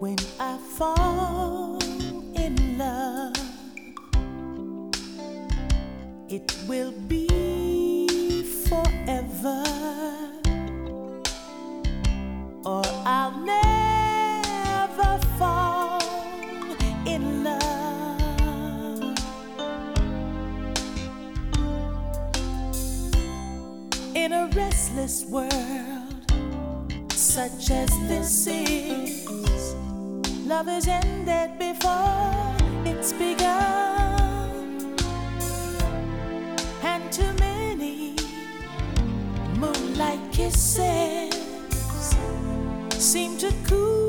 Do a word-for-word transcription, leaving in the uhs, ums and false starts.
When I fall in love, it will be forever, or I'll never fall in love. In a restless world such as this is, love is ended before it's begun, and too many moonlight kisses seem to cool